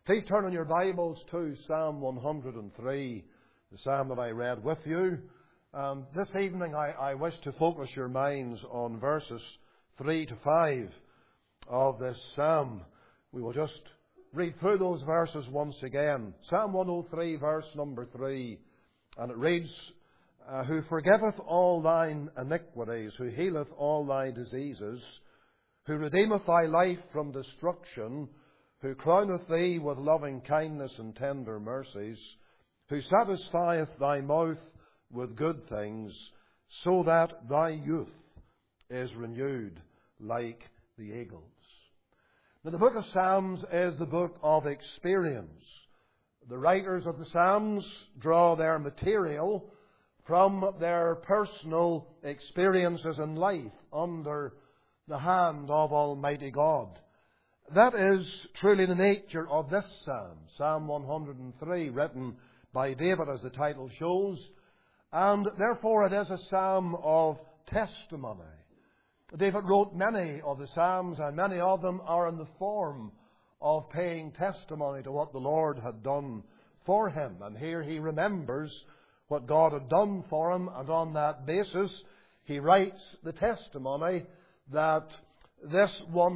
Please turn in your Bibles to Psalm 103, the psalm that I read with you. This evening I wish to focus your minds on verses 3 to 5 of this psalm. We will just read through those verses once again. Psalm 103, verse number 3, and it reads, Who forgiveth all thine iniquities, who healeth all thy diseases, who redeemeth thy life from destruction, who crowneth thee with loving kindness and tender mercies, who satisfieth thy mouth with good things, so that thy youth is renewed like the eagles. Now, the book of Psalms is the book of experience. The writers of the Psalms draw their material from their personal experiences in life under the hand of Almighty God. That is truly the nature of this psalm, Psalm 103, written by David, as the title shows, and therefore it is a psalm of testimony. David wrote many of the psalms, and many of them are in the form of paying testimony to what the Lord had done for him. And here he remembers what God had done for him, and on that basis he writes the testimony that this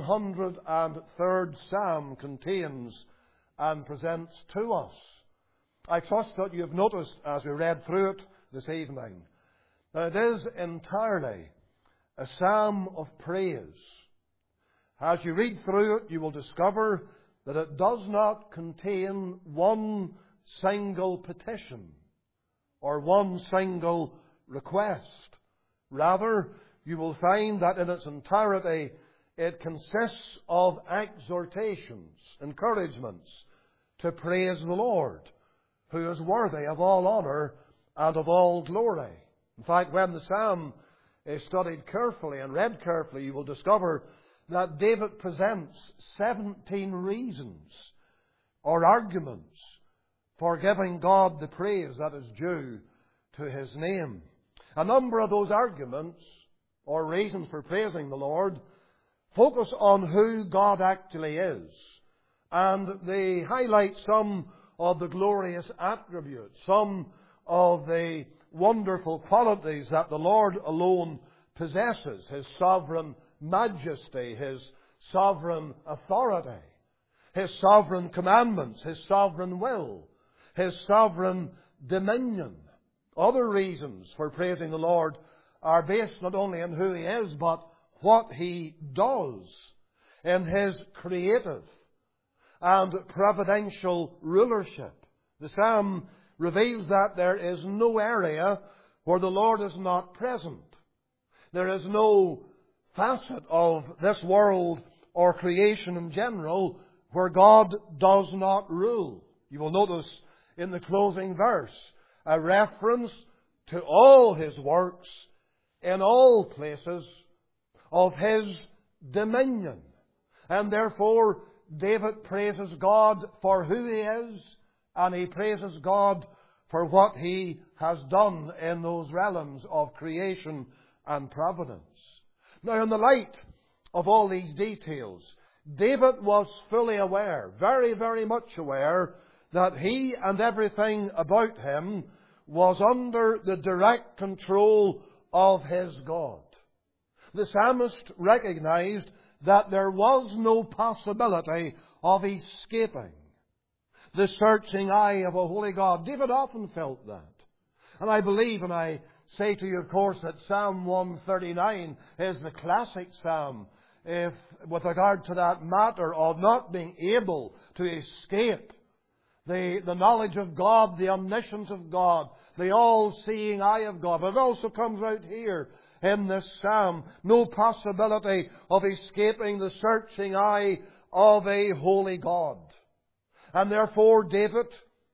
103rd Psalm contains and presents to us. I trust that you have noticed as we read through it this evening that it is entirely a psalm of praise. As you read through it, you will discover that it does not contain one single petition or one single request. Rather, you will find that in its entirety it consists of exhortations, encouragements to praise the Lord, who is worthy of all honour and of all glory. In fact, when the psalm is studied carefully and read carefully, you will discover that David presents 17 reasons or arguments for giving God the praise that is due to His name. A number of those arguments or reasons for praising the Lord focus on who God actually is, and they highlight some of the glorious attributes, some of the wonderful qualities that the Lord alone possesses: His sovereign majesty, His sovereign authority, His sovereign commandments, His sovereign will, His sovereign dominion. Other reasons for praising the Lord are based not only on who He is, but what He does in His creative and providential rulership. The psalm reveals that there is no area where the Lord is not present. There is no facet of this world or creation in general where God does not rule. You will notice in the closing verse a reference to all His works in all places of His dominion. And therefore, David praises God for who He is, and he praises God for what He has done in those realms of creation and providence. Now, in the light of all these details, David was fully aware, very, very much aware, that he and everything about him was under the direct control of his God. The psalmist recognized that there was no possibility of escaping the searching eye of a holy God. David often felt that. And I believe, and I say to you, of course, that Psalm 139 is the classic psalm with regard to that matter of not being able to escape the knowledge of God, the omniscience of God, the all-seeing eye of God. But it also comes out here in this psalm. No possibility of escaping the searching eye of a holy God. And therefore David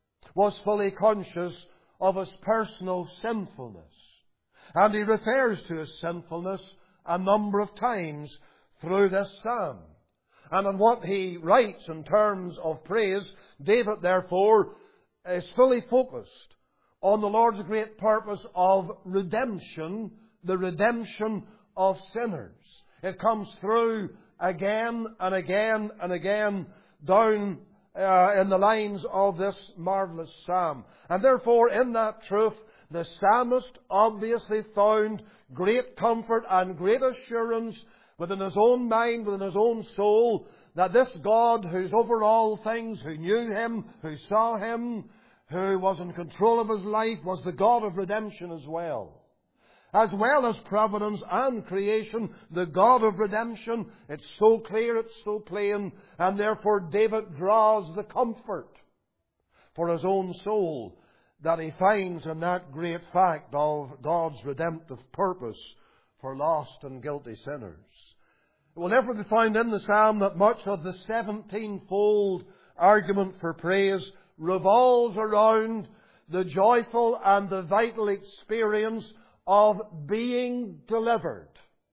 was fully conscious of his personal sinfulness. And he refers to his sinfulness a number of times through this psalm. And in what he writes in terms of praise, David therefore is fully focused on the Lord's great purpose of redemption, the redemption of sinners. It comes through again and again and again down in the lines of this marvellous psalm. And therefore, in that truth, the psalmist obviously found great comfort and great assurance within his own mind, within his own soul, that this God who's over all things, who knew him, who saw him, who was in control of his life, was the God of redemption as well. As well as providence and creation, the God of redemption. It's so clear, it's so plain, and therefore David draws the comfort for his own soul that he finds in that great fact of God's redemptive purpose for lost and guilty sinners. It will never be found in the psalm that much of the 17-fold argument for praise revolves around the joyful and the vital experience of being delivered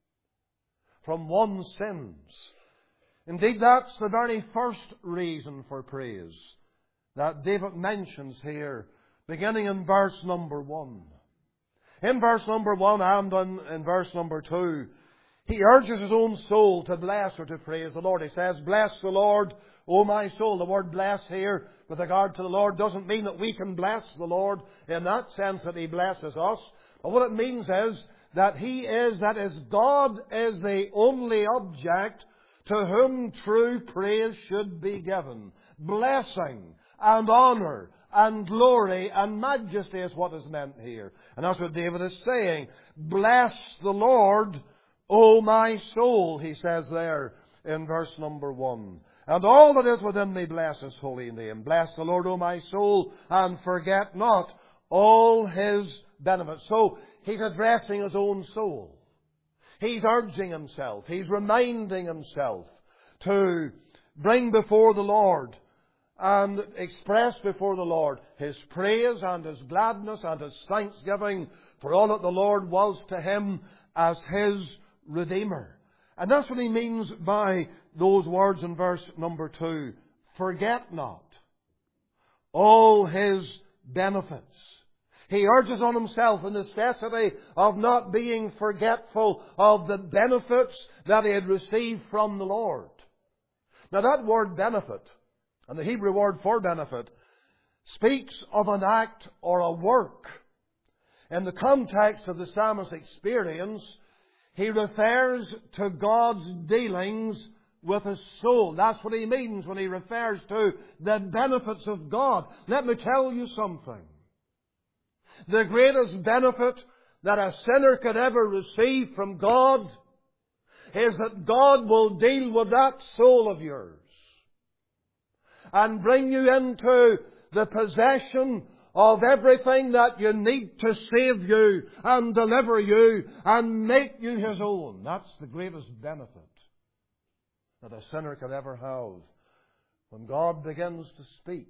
from one's sins. Indeed, that's the very first reason for praise that David mentions here, beginning in verse number 1. In verse number 1 and in verse number 2, he urges his own soul to bless or to praise the Lord. He says, "Bless the Lord, O my soul." The word bless here, with regard to the Lord, doesn't mean that we can bless the Lord in that sense that He blesses us. But what it means is that God is the only object to whom true praise should be given. Blessing and honour and glory and majesty is what is meant here. And that's what David is saying. "Bless the Lord, O my soul," he says there in verse number 1. "And all that is within me bless His holy name. Bless the Lord, O my soul, and forget not all His benefits." So he's addressing his own soul. He's urging himself. He's reminding himself to bring before the Lord and express before the Lord His praise and His gladness and His thanksgiving for all that the Lord was to him as his Redeemer. And that's what he means by those words in verse number 2. Forget not all His benefits. He urges on himself the necessity of not being forgetful of the benefits that he had received from the Lord. Now that word benefit, and the Hebrew word for benefit, speaks of an act or a work. In the context of the psalmist's experience, he refers to God's dealings with his soul. That's what he means when he refers to the benefits of God. Let me tell you something. The greatest benefit that a sinner could ever receive from God is that God will deal with that soul of yours and bring you into the possession of everything that you need to save you and deliver you and make you His own. That's the greatest benefit that a sinner could ever have. When God begins to speak,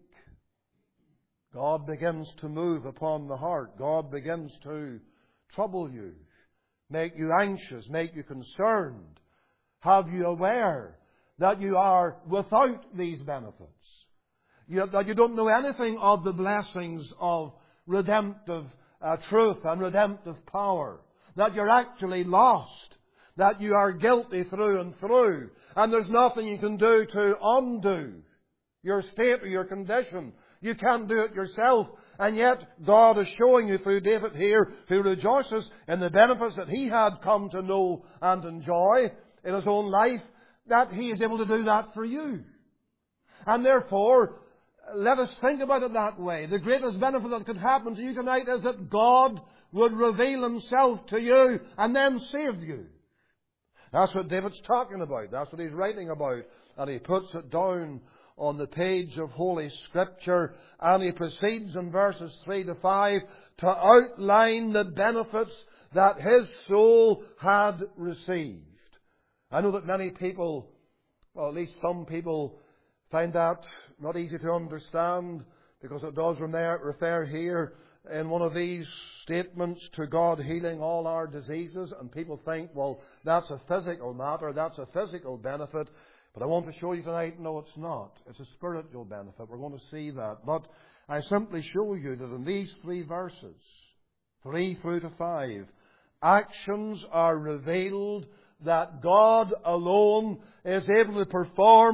God begins to move upon the heart, God begins to trouble you, make you anxious, make you concerned, have you aware that you are without these benefits, that you don't know anything of the blessings of redemptive truth and redemptive power, that you're actually lost, that you are guilty through and through, and there's nothing you can do to undo your state or your condition. You can't do it yourself. And yet God is showing you through David here, who rejoices in the benefits that he had come to know and enjoy in his own life, that He is able to do that for you. And therefore, let us think about it that way. The greatest benefit that could happen to you tonight is that God would reveal Himself to you and then save you. That's what David's talking about. That's what he's writing about. And he puts it down on the page of Holy Scripture, and he proceeds in verses 3 to 5 to outline the benefits that his soul had received. I know that many people, well, at least some people, find that not easy to understand, because it does refer here in one of these statements to God healing all our diseases, and people think, well, that's a physical matter, that's a physical benefit. But I want to show you tonight, no, it's not. It's a spiritual benefit. We're going to see that. But I simply show you that in these 3 verses, 3 through to 5, actions are revealed that God alone is able to perform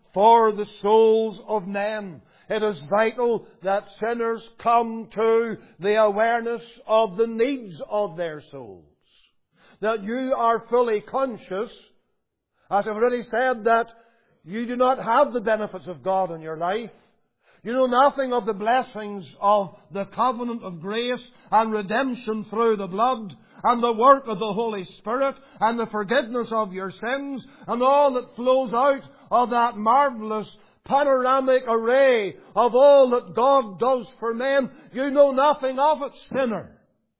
for the souls of men. It is vital that sinners come to the awareness of the needs of their souls. That you are fully conscious, as I've already said, that you do not have the benefits of God in your life. You know nothing of the blessings of the covenant of grace and redemption through the blood and the work of the Holy Spirit and the forgiveness of your sins and all that flows out of that marvelous panoramic array of all that God does for men. You know nothing of it, sinner.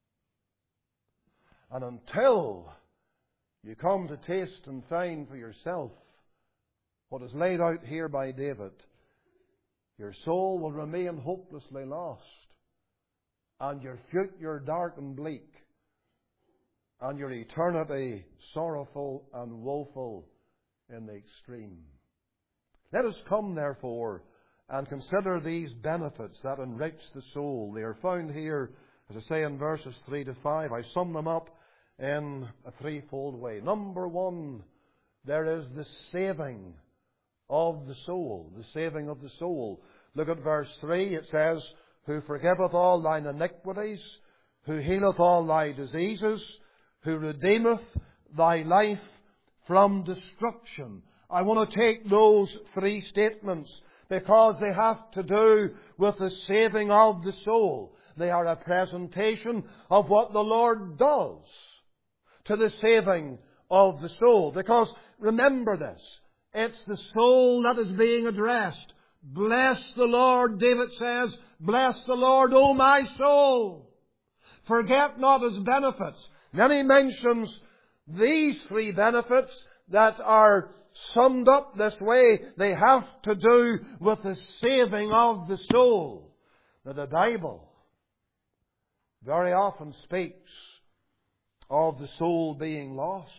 And until you come to taste and find for yourself what is laid out here by David, your soul will remain hopelessly lost, and your future dark and bleak, and your eternity sorrowful and woeful in the extreme. Let us come, therefore, and consider these benefits that enrich the soul. They are found here, as I say, in verses 3 to 5. I sum them up in a threefold way. Number one, there is the saving of the soul. The saving of the soul. Look at verse 3. It says, who forgiveth all thine iniquities, who healeth all thy diseases, who redeemeth thy life from destruction. I want to take those three statements because they have to do with the saving of the soul. They are a presentation of what the Lord does to the saving of the soul. Because remember this, it's the soul that is being addressed. Bless the Lord, David says, bless the Lord, O my soul. Forget not His benefits. Then he mentions these three benefits that are summed up this way. They have to do with the saving of the soul. Now the Bible very often speaks of the soul being lost.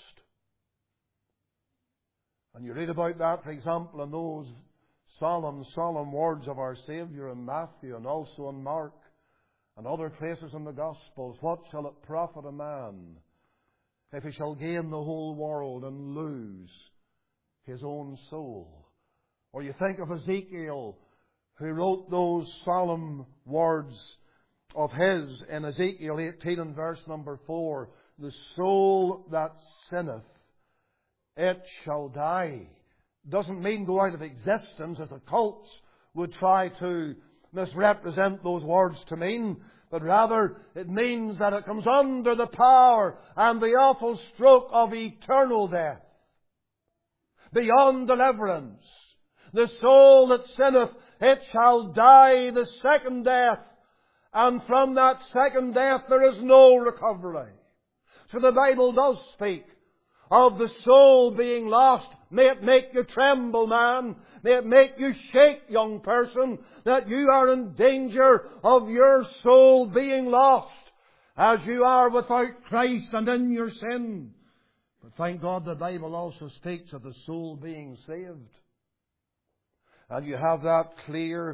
And you read about that, for example, in those solemn words of our Saviour in Matthew and also in Mark and other places in the Gospels. What shall it profit a man if he shall gain the whole world and lose his own soul? Or you think of Ezekiel, who wrote those solemn words of his in Ezekiel 18 and verse number 4. The soul that sinneth, it shall die. Doesn't mean go out of existence, as the cults would try to misrepresent those words to mean, but rather it means that it comes under the power and the awful stroke of eternal death, beyond deliverance. The soul that sinneth, it shall die the second death, and from that second death there is no recovery. So the Bible does speak of the soul being lost. May it make you tremble, man. May it make you shake, young person, that you are in danger of your soul being lost, as you are without Christ and in your sin. But thank God the Bible also speaks of the soul being saved. And you have that clear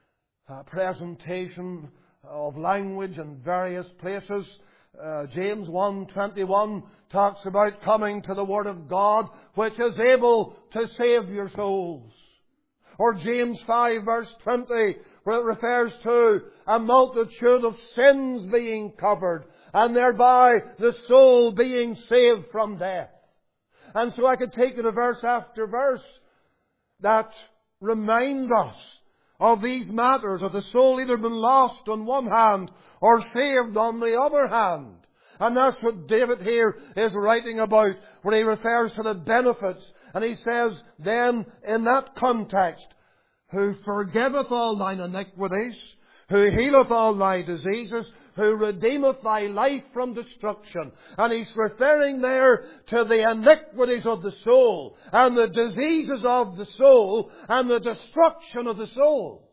presentation of language in various places. James 1:21 talks about coming to the Word of God, which is able to save your souls. Or James 5 verse 20, where it refers to a multitude of sins being covered, and thereby the soul being saved from death. And so I could take you to verse after verse that remind us of these matters, of the soul either been lost on one hand or saved on the other hand. And that's what David here is writing about, where he refers to the benefits. And he says then, in that context, who forgiveth all thine iniquities, who healeth all thy diseases, who redeemeth thy life from destruction. And he's referring there to the iniquities of the soul, and the diseases of the soul, and the destruction of the soul.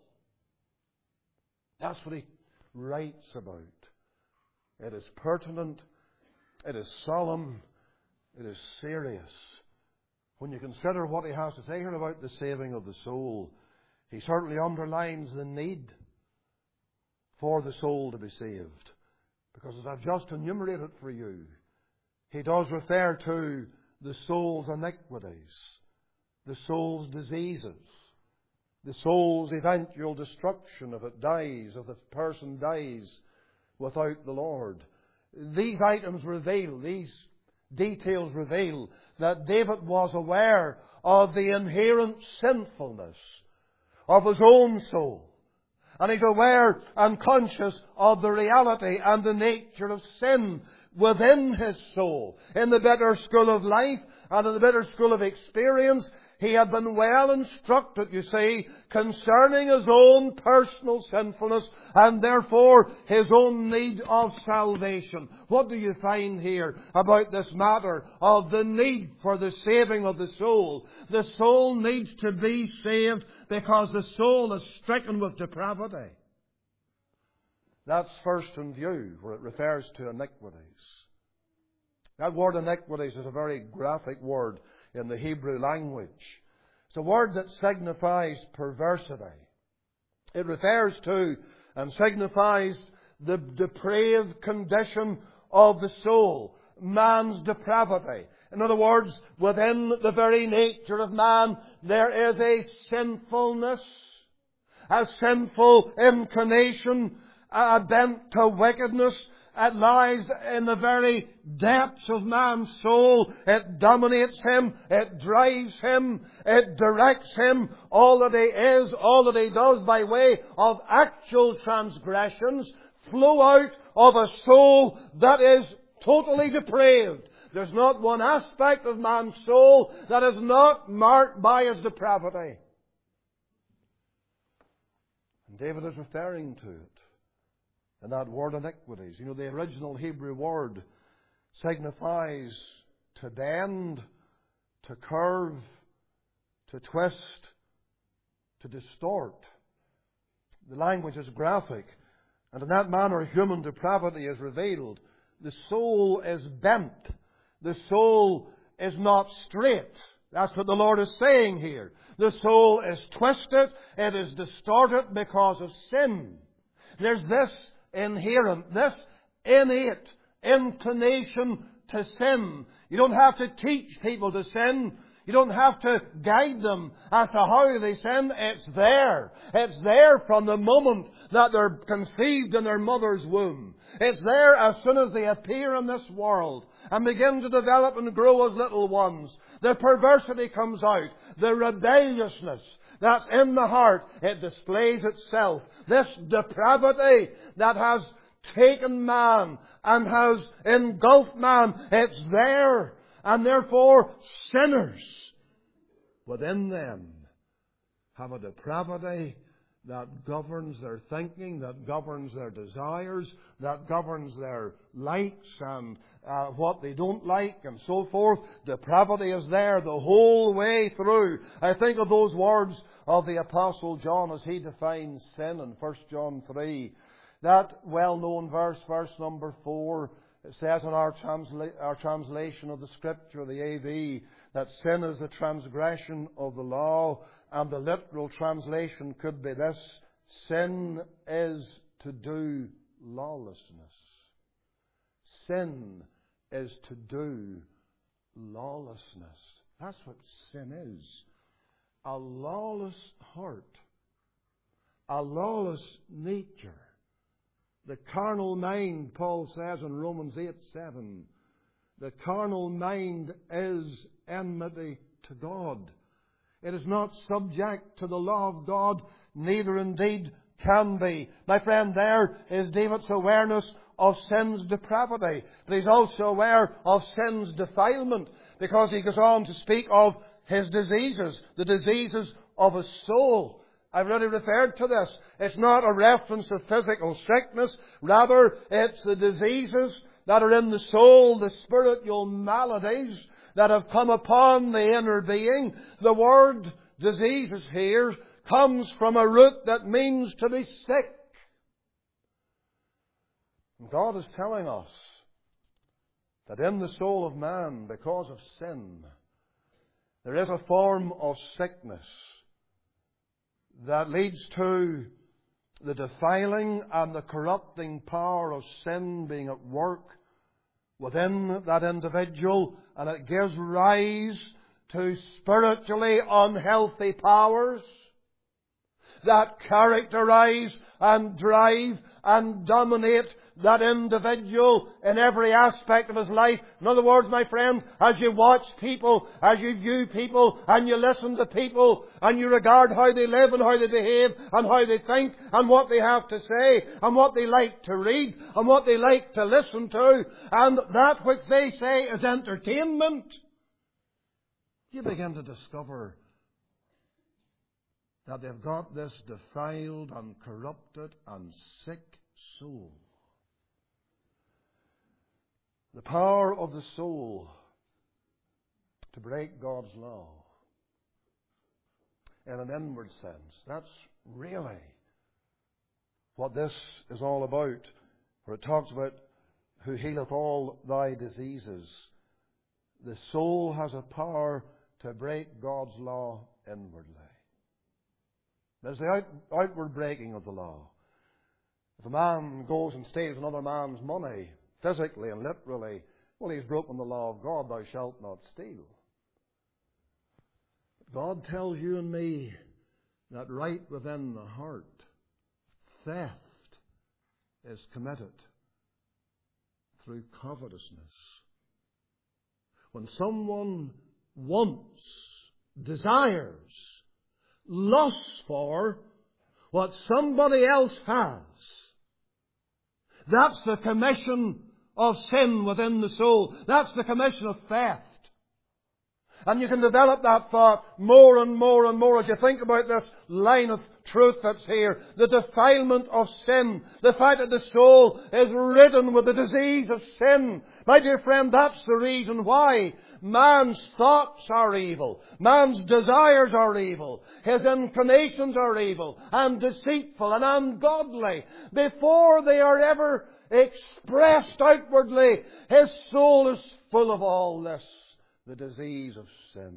That's what he writes about. It is pertinent, it is solemn, it is serious. When you consider what he has to say here about the saving of the soul, he certainly underlines the need for the soul to be saved. Because as I've just enumerated for you, he does refer to the soul's iniquities. the soul's diseases, the soul's eventual destruction if it dies, if the person dies without the Lord. These items reveal, these details reveal that David was aware of the inherent sinfulness of his own soul. And he's aware and conscious of the reality and the nature of sin within his soul. In the bitter school of life and in the bitter school of experience, he had been well instructed, you see, concerning his own personal sinfulness and therefore his own need of salvation. What do you find here about this matter of the need for the saving of the soul? The soul needs to be saved because the soul is stricken with depravity. That's first in view, where it refers to iniquities. That word iniquities is a very graphic word in the Hebrew language. It's a word that signifies perversity. It refers to and signifies the depraved condition of the soul, man's depravity. In other words, within the very nature of man, there is a sinfulness, a sinful inclination, a bent to wickedness. It lies in the very depths of man's soul. It dominates him. It drives him. It directs him. All that he is, all that he does by way of actual transgressions flow out of a soul that is totally depraved. There's not one aspect of man's soul that is not marked by its depravity. And David is referring to it. And that word iniquities, you know, the original Hebrew word signifies to bend, to curve, to twist, to distort. The language is graphic, and in that manner human depravity is revealed. The soul is bent. The soul is not straight. That's what the Lord is saying here. The soul is twisted. It is distorted because of sin. There's this inherent, this innate inclination to sin. You don't have to teach people to sin. You don't have to guide them as to how they sin. It's there. It's there from the moment that they're conceived in their mother's womb. It's there as soon as they appear in this world and begin to develop and grow as little ones. The perversity comes out. The rebelliousness that's in the heart, it displays itself. This depravity that has taken man and has engulfed man, it's there. And therefore, sinners within them have a depravity that governs their thinking, that governs their desires, that governs their likes and what they don't like and so forth. Depravity is there the whole way through. I think of those words of the Apostle John as he defines sin in 1 John 3. That well-known verse number 4, it says in our translation of the Scripture, the AV, that sin is the transgression of the law. And the literal translation could be this: sin is to do lawlessness. Sin is to do lawlessness. That's what sin is. A lawless heart. A lawless nature. The carnal mind, Paul says in Romans 8:7, the carnal mind is enmity to God. It is not subject to the law of God, neither indeed can be. My friend, there is David's awareness of sin's depravity. But he's also aware of sin's defilement, because he goes on to speak of his diseases, the diseases of his soul. I've already referred to this. It's not a reference to physical sickness. Rather, it's the diseases that are in the soul, the spiritual maladies that have come upon the inner being. The word diseases here comes from a root that means to be sick. And God is telling us that in the soul of man, because of sin, there is a form of sickness that leads to the defiling and the corrupting power of sin being at work within that individual, and it gives rise to spiritually unhealthy powers that characterize and drive and dominate that individual in every aspect of his life. In other words, my friend, as you watch people, as you view people, and you listen to people, and you regard how they live and how they behave and how they think and what they have to say and what they like to read and what they like to listen to, and that which they say is entertainment, you begin to discover that they've got this defiled and corrupted and sick soul. The power of the soul to break God's law in an inward sense. That's really what this is all about. Where it talks about who healeth all thy diseases. The soul has a power to break God's law inwardly. There's the outward breaking of the law. If a man goes and steals another man's money, physically and literally, well, he's broken the law of God, thou shalt not steal. But God tells you and me that right within the heart, theft is committed through covetousness. When someone wants, desires, lusts for what somebody else has, that's the commission of sin within the soul. That's the commission of theft. And you can develop that thought more and more and more as you think about this line of truth that's here. The defilement of sin. The fact that the soul is ridden with the disease of sin. My dear friend, that's the reason why man's thoughts are evil. Man's desires are evil. His inclinations are evil and deceitful and ungodly. Before they are ever expressed outwardly, his soul is full of all this. The disease of sin.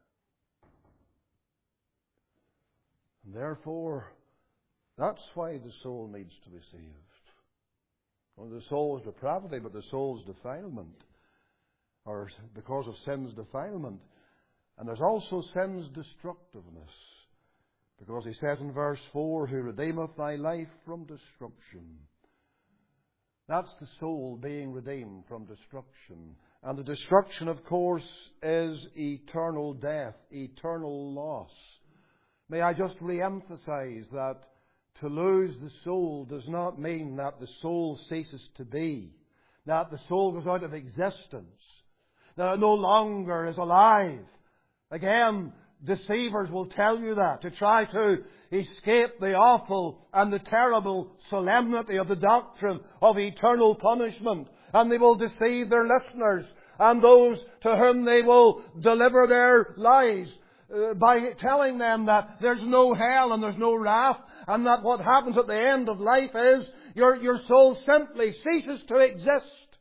And therefore, that's why the soul needs to be saved. Well, the soul's depravity, but the soul's defilement. Or because of sin's defilement. And there's also sin's destructiveness. Because he says in verse 4, who redeemeth thy life from destruction. That's the soul being redeemed from destruction. And the destruction, of course, is eternal death, eternal loss. May I just re-emphasize that to lose the soul does not mean that the soul ceases to be, that the soul goes out of existence, that it no longer is alive. Again, deceivers will tell you that, to try to escape the awful and the terrible solemnity of the doctrine of eternal punishment. And they will deceive their listeners and those to whom they will deliver their lies by telling them that there's no hell and there's no wrath, and that what happens at the end of life is your soul simply ceases to exist.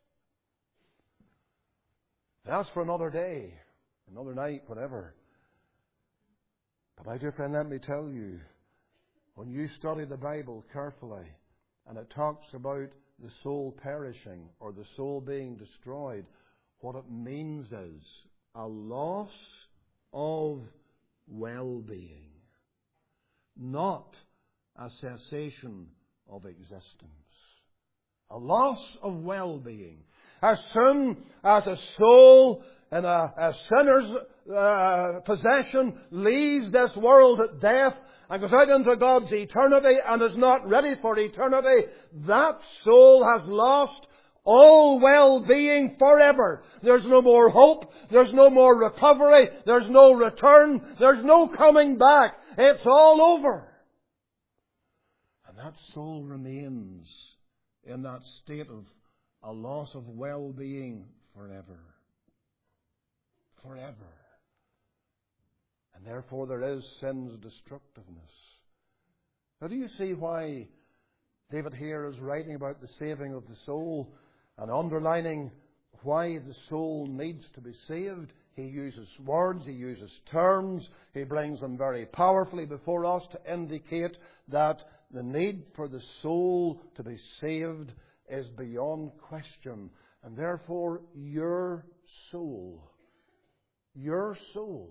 That's for another day, another night, whatever. But my dear friend, let me tell you, when you study the Bible carefully, and it talks about the soul perishing or the soul being destroyed, what it means is a loss of well-being, not a cessation of existence. A loss of well-being. As soon as a soul in a sinner's possession leaves this world at death and goes out into God's eternity and is not ready for eternity, that soul has lost all well-being forever. There's no more hope. There's no more recovery. There's no return. There's no coming back. It's all over. And that soul remains in that state of a loss of well-being forever. Forever. And therefore there is sin's destructiveness. Now do you see why David here is writing about the saving of the soul and underlining why the soul needs to be saved? He uses words, he uses terms, he brings them very powerfully before us to indicate that the need for the soul to be saved is beyond question. And therefore your soul your soul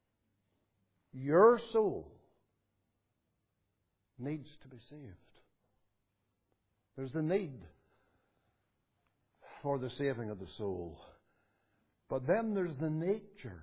needs to be saved. There's the need for the saving of the soul. But then there's the nature,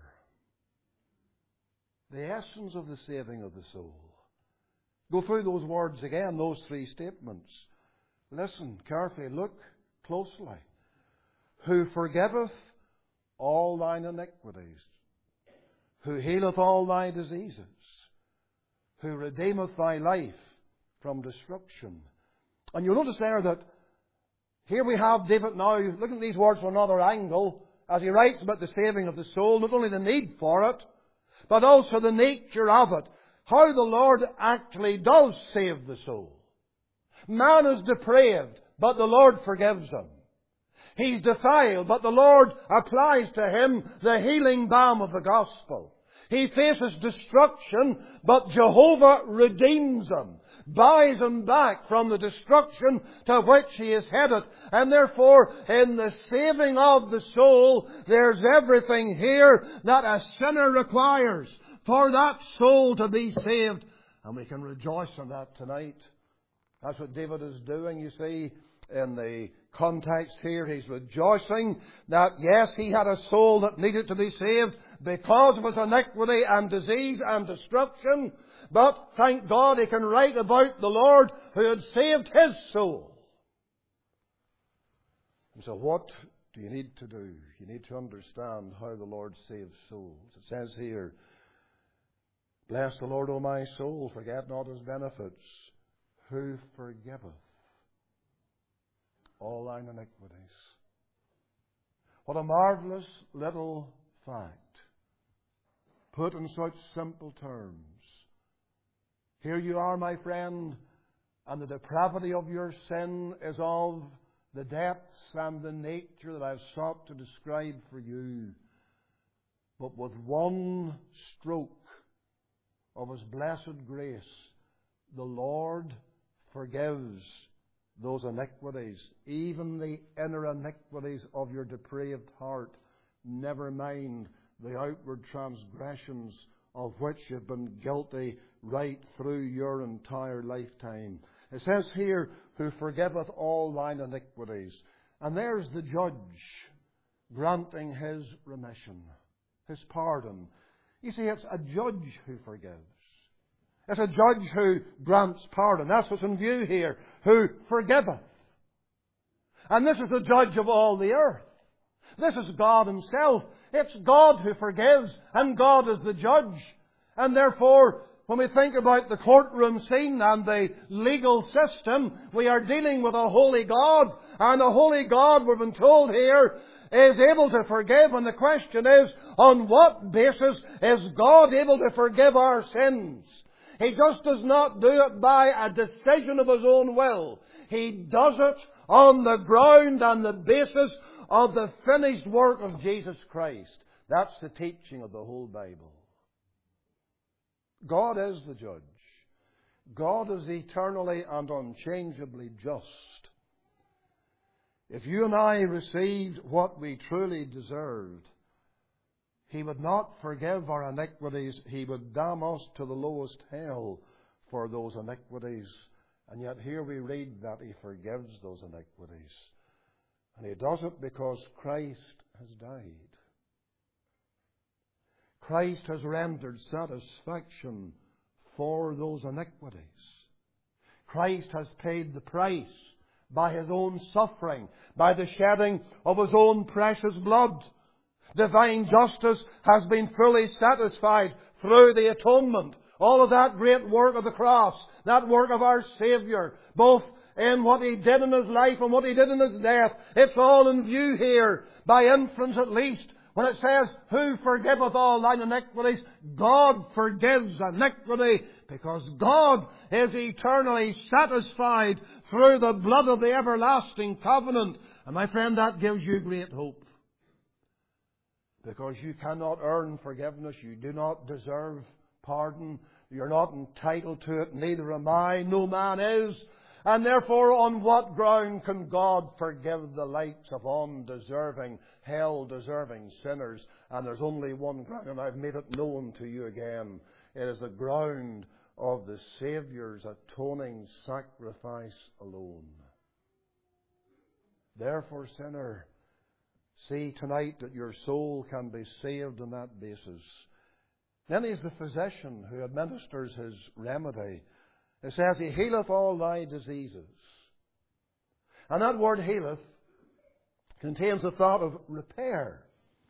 the essence of the saving of the soul. Go through those words again, those three statements. Listen carefully, look closely. Who forgiveth all thine iniquities, who healeth all thy diseases, who redeemeth thy life from destruction. And you'll notice there that here we have David now looking at these words from another angle as he writes about the saving of the soul, not only the need for it, but also the nature of it. How the Lord actually does save the soul. Man is depraved, but the Lord forgives him. He's defiled, but the Lord applies to him the healing balm of the gospel. He faces destruction, but Jehovah redeems him, buys him back from the destruction to which he is headed. And therefore, in the saving of the soul, there's everything here that a sinner requires for that soul to be saved. And we can rejoice in that tonight. That's what David is doing, you see, in the context here. He's rejoicing that, yes, he had a soul that needed to be saved because of his iniquity and disease and destruction. But, thank God, he can write about the Lord who had saved his soul. And so what do you need to do? You need to understand how the Lord saves souls. It says here, bless the Lord, O my soul, forget not his benefits, who forgiveth all thine iniquities. What a marvelous little fact, put in such simple terms. Here you are, my friend, and the depravity of your sin is of the depths and the nature that I've sought to describe for you. But with one stroke of his blessed grace, the Lord forgives those iniquities, even the inner iniquities of your depraved heart. Never mind the outward transgressions of which you've been guilty right through your entire lifetime. It says here, who forgiveth all thine iniquities. And there's the judge granting his remission, his pardon. You see, it's a judge who forgives. It's a judge who grants pardon. That's what's in view here. Who forgiveth. And this is the judge of all the earth. This is God himself. It's God who forgives, and God is the judge. And therefore, when we think about the courtroom scene and the legal system, we are dealing with a holy God. And a holy God, we've been told here, is able to forgive. And the question is, on what basis is God able to forgive our sins? He just does not do it by a decision of his own will. He does it on the ground and the basis of the finished work of Jesus Christ. That's the teaching of the whole Bible. God is the judge. God is eternally and unchangeably just. If you and I received what we truly deserved, He would not forgive our iniquities. He would damn us to the lowest hell for those iniquities. And yet here we read that He forgives those iniquities. And He does it because Christ has died. Christ has rendered satisfaction for those iniquities. Christ has paid the price by His own suffering, by the shedding of His own precious blood. Divine justice has been fully satisfied through the atonement. All of that great work of the cross, that work of our Saviour, both in what He did in His life and what He did in His death, it's all in view here, by inference at least. When it says, who forgiveth all thine iniquities, God forgives iniquity, because God is eternally satisfied through the blood of the everlasting covenant. And my friend, that gives you great hope. Because you cannot earn forgiveness. You do not deserve pardon. You're not entitled to it. Neither am I. No man is. And therefore, on what ground can God forgive the likes of undeserving, hell-deserving sinners? And there's only one ground, and I've made it known to you again. It is the ground of the Saviour's atoning sacrifice alone. Therefore, sinner, see tonight that your soul can be saved on that basis. Then He's the physician who administers His remedy. It says, He healeth all thy diseases. And that word healeth contains the thought of repair.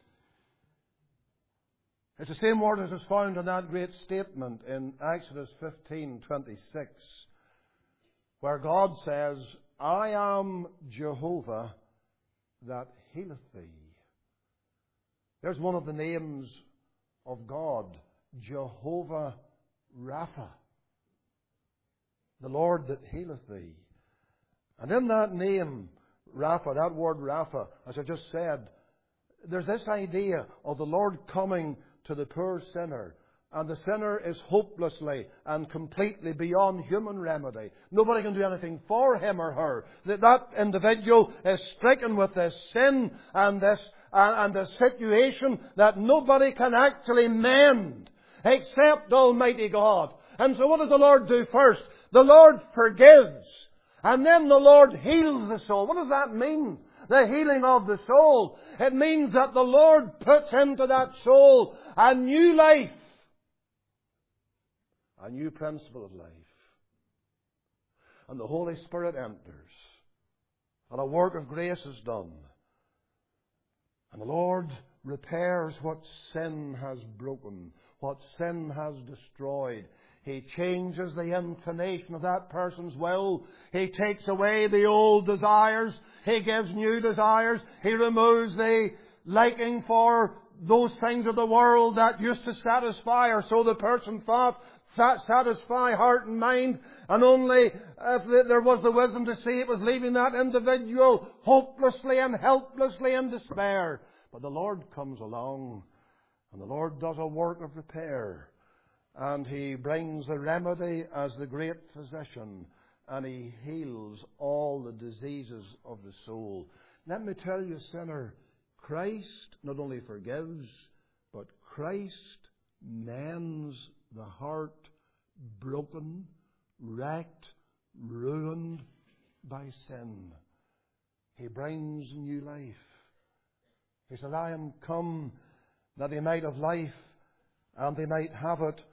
It's the same word as is found in that great statement in Exodus 15:26, where God says, I am Jehovah that healeth thee. There's one of the names of God, Jehovah Rapha, the Lord that healeth thee. And in that name, Rapha, that word Rapha, as I just said, there's this idea of the Lord coming to the poor sinner. And the sinner is hopelessly and completely beyond human remedy. Nobody can do anything for him or her. That individual is stricken with this sin and this situation that nobody can actually mend except Almighty God. And so what does the Lord do first? The Lord forgives. And then the Lord heals the soul. What does that mean? The healing of the soul. It means that the Lord puts into that soul a new life. A new principle of life. And the Holy Spirit enters. And a work of grace is done. And the Lord repairs what sin has broken, what sin has destroyed. He changes the inclination of that person's will. He takes away the old desires. He gives new desires. He removes the liking for those things of the world that used to satisfy, or so the person thought, satisfy heart and mind. And only if there was the wisdom to see it was leaving that individual hopelessly and helplessly in despair. But the Lord comes along, and the Lord does a work of repair. And He brings the remedy as the great physician, and He heals all the diseases of the soul. Let me tell you, sinner, Christ not only forgives, but Christ mends the heart broken, wrecked, ruined by sin. He brings new life. He said, I am come that they might have life, and they might have it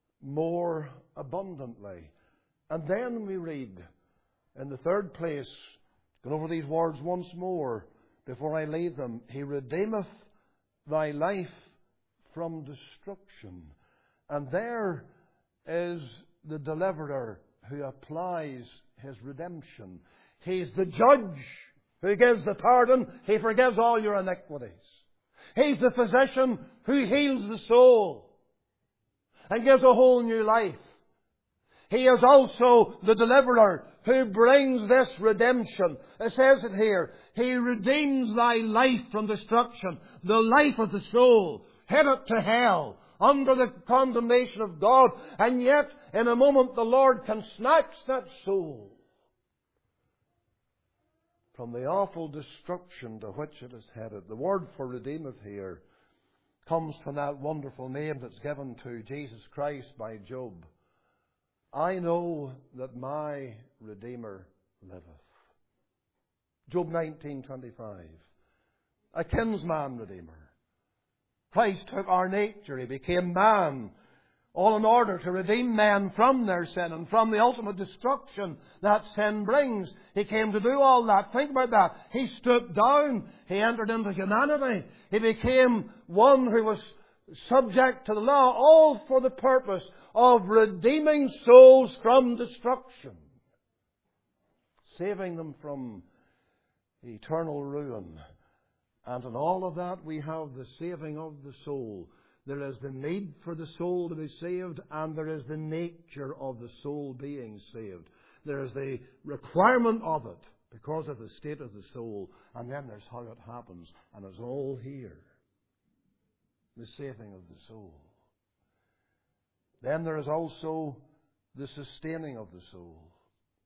more abundantly. And then we read in the third place, going over these words once more before I leave them, He redeemeth thy life from destruction. And there is the deliverer who applies His redemption. He's the judge who gives the pardon. He forgives all your iniquities. He's the physician who heals the soul and gives a whole new life. He is also the deliverer who brings this redemption. It says it here. He redeems thy life from destruction. The life of the soul, headed to hell, under the condemnation of God. And yet, in a moment, the Lord can snatch that soul from the awful destruction to which it is headed. The word for redeemeth here comes from that wonderful name that's given to Jesus Christ by Job. I know that my Redeemer liveth. Job 19:25. A kinsman redeemer. Christ took our nature. He became man, all in order to redeem men from their sin and from the ultimate destruction that sin brings. He came to do all that. Think about that. He stooped down. He entered into humanity. He became one who was subject to the law, all for the purpose of redeeming souls from destruction, saving them from eternal ruin. And in all of that we have the saving of the soul. There is the need for the soul to be saved, and there is the nature of the soul being saved. There is the requirement of it because of the state of the soul, and then there's how it happens, and it's all here. The saving of the soul. Then there is also the sustaining of the soul.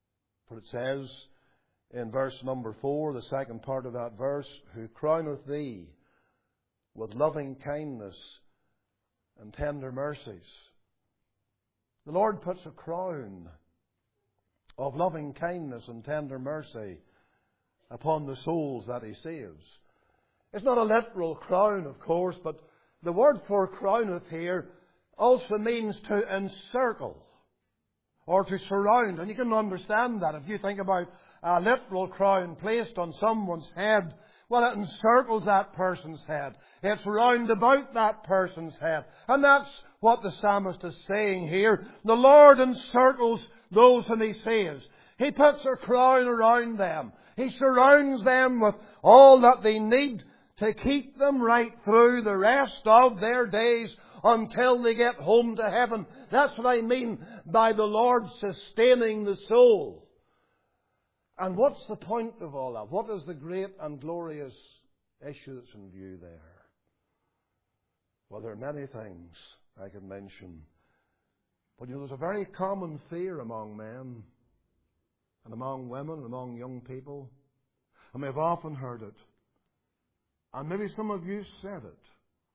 For it says in verse number 4, the second part of that verse, who crowneth thee with loving kindness and tender mercies. The Lord puts a crown of loving kindness and tender mercy upon the souls that He saves. It's not a literal crown, of course, but the word for crowneth here also means to encircle or to surround. And you can understand that if you think about a literal crown placed on someone's head. Well, it encircles that person's head. It's round about that person's head. And that's what the psalmist is saying here. The Lord encircles those whom He saves. He puts a crown around them. He surrounds them with all that they need to keep them right through the rest of their days until they get home to heaven. That's what I mean by the Lord sustaining the soul. And what's the point of all that? What is the great and glorious issue that's in view there? Well, there are many things I could mention. But there's a very common fear among men and among women and among young people. And we've often heard it. And maybe some of you said it.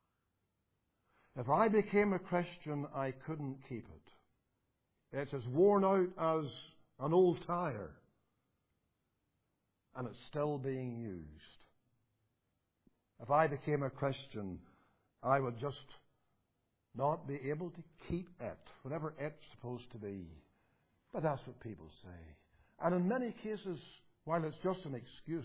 If I became a Christian, I couldn't keep it. It's as worn out as an old tire. And it's still being used. If I became a Christian, I would just not be able to keep it, whatever it's supposed to be. But that's what people say. And in many cases, while it's just an excuse,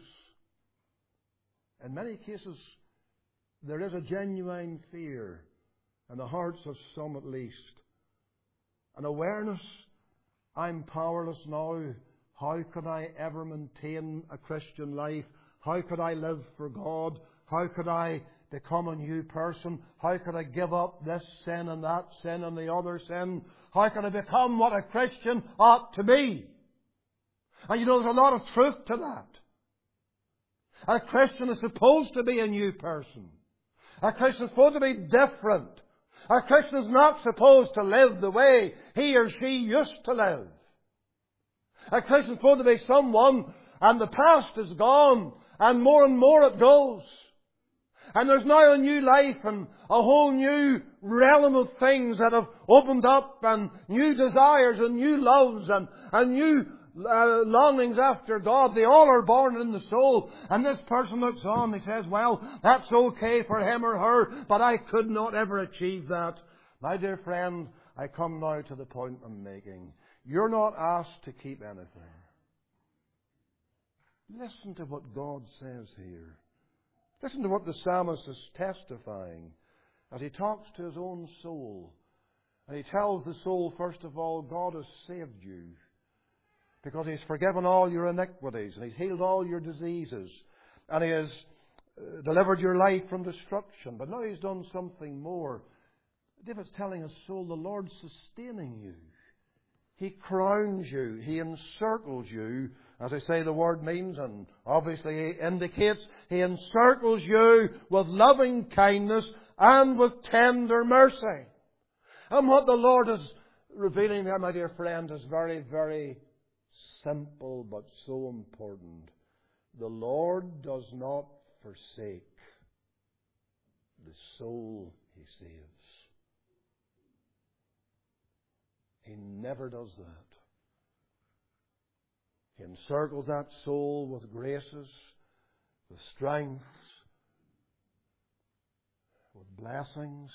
in many cases, there is a genuine fear in the hearts of some at least. An awareness, I'm powerless now. How could I ever maintain a Christian life? How could I live for God? How could I become a new person? How could I give up this sin and that sin and the other sin? How could I become what a Christian ought to be? And you know, there's a lot of truth to that. A Christian is supposed to be a new person. A Christian is supposed to be different. A Christian is not supposed to live the way he or she used to live. A Christian is supposed to be someone, and the past is gone, and more it goes. And there's now a new life and a whole new realm of things that have opened up, and new desires and new loves and new longings after God. They all are born in the soul. And this person looks on and he says, well, that's okay for him or her, but I could not ever achieve that. My dear friend, I come now to the point I'm making. You're not asked to keep anything. Listen to what God says here. Listen to what the psalmist is testifying as he talks to his own soul. And he tells the soul, first of all, God has saved you because He's forgiven all your iniquities and He's healed all your diseases and He has delivered your life from destruction. But now He's done something more. David's telling his soul, the Lord's sustaining you. He crowns you. He encircles you. As I say, the word means, and obviously He indicates, He encircles you with loving kindness and with tender mercy. And what the Lord is revealing there, my dear friend, is very, very simple but so important. The Lord does not forsake the soul He saves. He never does that. He encircles that soul with graces, with strengths, with blessings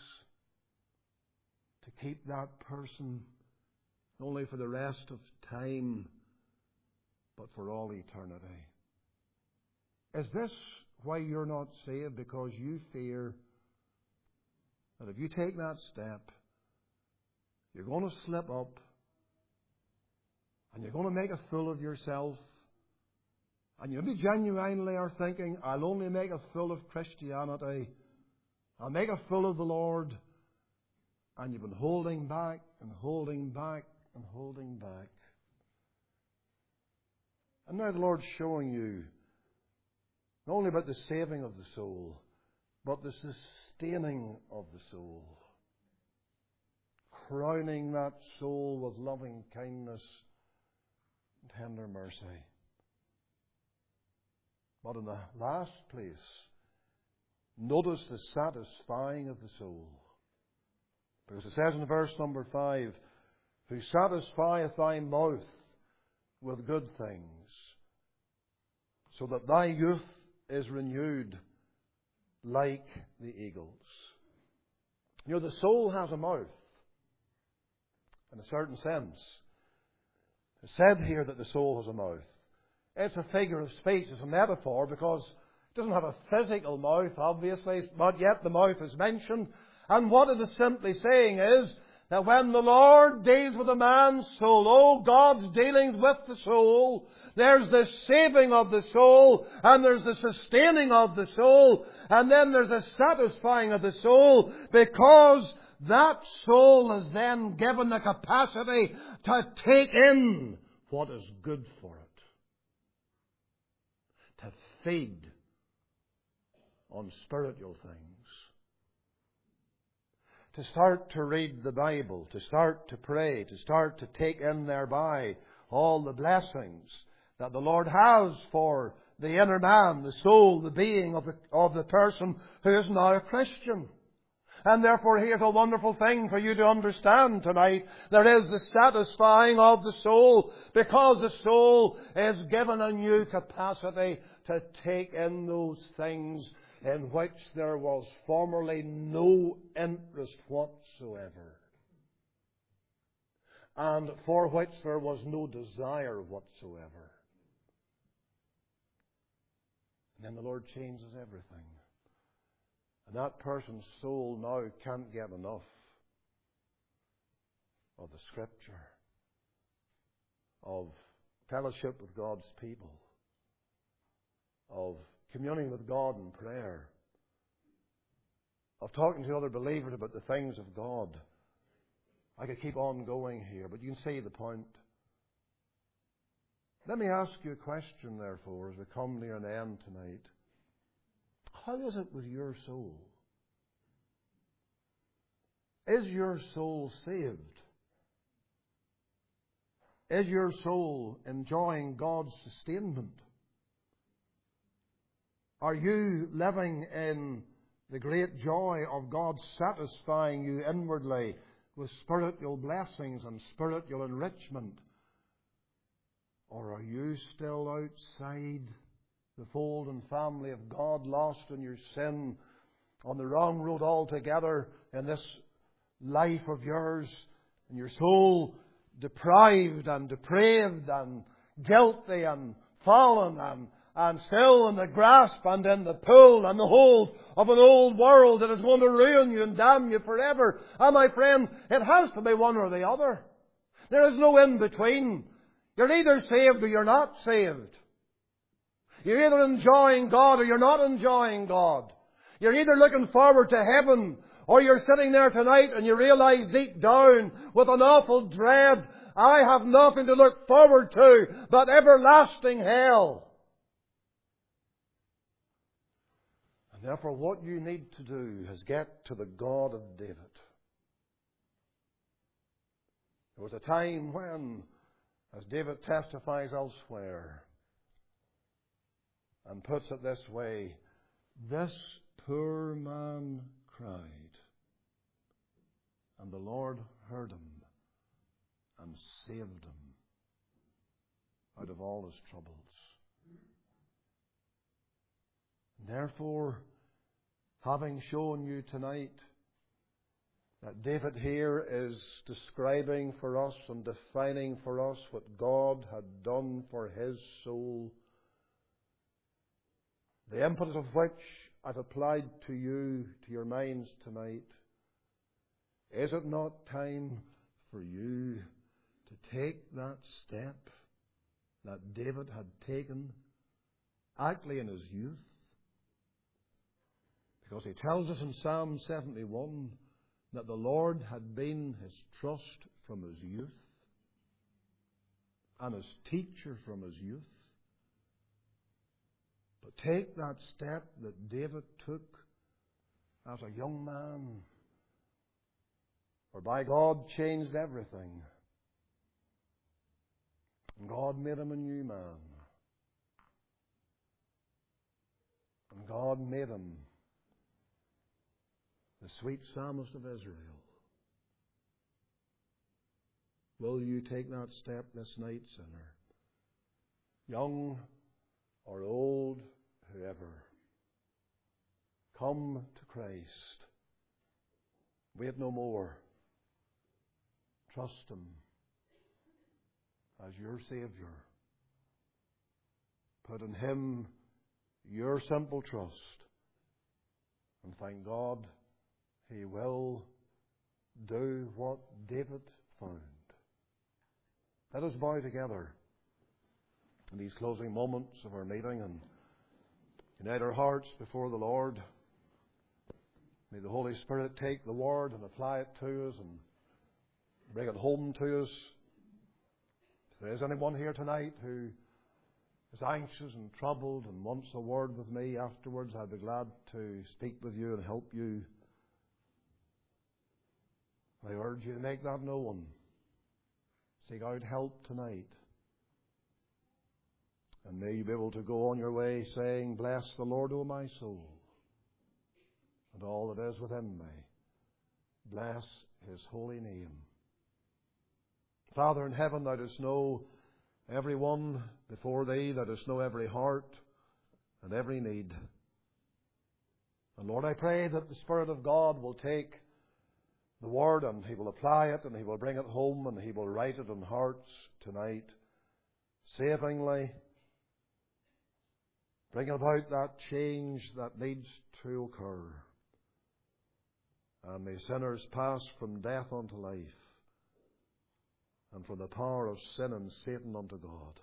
to keep that person not only for the rest of time, but for all eternity. Is this why you're not saved? Because you fear that if you take that step, you're going to slip up and you're going to make a fool of yourself, and you maybe genuinely are thinking, I'll only make a fool of Christianity, I'll make a fool of the Lord, and you've been holding back and holding back and holding back. And now the Lord's showing you not only about the saving of the soul, but the sustaining of the soul. Crowning that soul with loving kindness tender mercy. But in the last place, notice the satisfying of the soul. Because it says in verse number 5, who satisfieth thy mouth with good things, so that thy youth is renewed like the eagles. You know, the soul has a mouth, in a certain sense. It's said here that the soul has a mouth. It's a figure of speech, it's a metaphor, because it doesn't have a physical mouth, obviously, but yet the mouth is mentioned. And what it is simply saying is that when the Lord deals with a man's soul, God's dealings with the soul, there's the saving of the soul, and there's the sustaining of the soul, and then there's the satisfying of the soul, because that soul is then given the capacity to take in what is good for it. To feed on spiritual things. To start to read the Bible, to start to pray, to start to take in thereby all the blessings that the Lord has for the inner man, the soul, the being of the person who is now a Christian. And therefore here's a wonderful thing for you to understand tonight. There is the satisfying of the soul, because the soul is given a new capacity to take in those things in which there was formerly no interest whatsoever, and for which there was no desire whatsoever. And then the Lord changes everything. And that person's soul now can't get enough of the Scripture, of fellowship with God's people, of communing with God in prayer, of talking to other believers about the things of God. I could keep on going here, but you can see the point. Let me ask you a question, therefore, as we come near an end tonight. How is it with your soul? Is your soul saved? Is your soul enjoying God's sustainment? Are you living in the great joy of God satisfying you inwardly with spiritual blessings and spiritual enrichment? Or are you still outside the fold and family of God, lost in your sin, on the wrong road altogether in this life of yours, and your soul deprived and depraved and guilty and fallen and still in the grasp and in the pull and the hold of an old world that is going to ruin you and damn you forever? And my friend, it has to be one or the other. There is no in between. You're either saved or you're not saved. You're either enjoying God or you're not enjoying God. You're either looking forward to heaven, or you're sitting there tonight and you realize deep down with an awful dread, I have nothing to look forward to but everlasting hell. And therefore what you need to do is get to the God of David. There was a time when, as David testifies elsewhere, and puts it this way, this poor man cried, and the Lord heard him and saved him out of all his troubles. Therefore, having shown you tonight that David here is describing for us and defining for us what God had done for his soul, the impetus of which I've applied to you, to your minds tonight, is it not time for you to take that step that David had taken, actually in his youth? Because he tells us in Psalm 71 that the Lord had been his trust from his youth and his teacher from his youth. But take that step that David took as a young man, whereby God changed everything. And God made him a new man. And God made him the sweet psalmist of Israel. Will you take that step this night, sinner? Young or old, whoever. Come to Christ. Wait no more. Trust him as your Saviour. Put in him your simple trust. And thank God he will do what David found. Let us bow together in these closing moments of our meeting and unite our hearts before the Lord. May the Holy Spirit take the Word and apply it to us and bring it home to us. If there is anyone here tonight who is anxious and troubled and wants a word with me afterwards, I'd be glad to speak with you and help you. I urge you to make that known. Seek out help tonight. And may you be able to go on your way saying, Bless the Lord, O my soul, and all that is within me. Bless his holy name. Father in heaven, thou dost know every one before thee, thou dost know every heart and every need. And Lord, I pray that the Spirit of God will take the Word and he will apply it and he will bring it home and he will write it on hearts tonight, savingly, bring about that change that needs to occur. And may sinners pass from death unto life and from the power of sin and Satan unto God.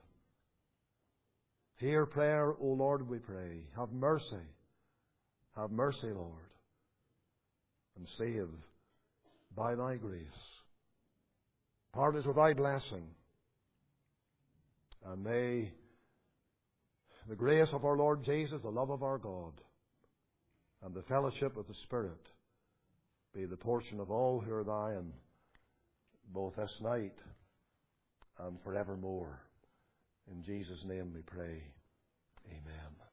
Hear prayer, O Lord, we pray. Have mercy. Have mercy, Lord. And save by thy grace. Part us with thy blessing. And may the grace of our Lord Jesus, the love of our God, and the fellowship of the Spirit be the portion of all who are thine, both this night and forevermore. In Jesus' name we pray. Amen.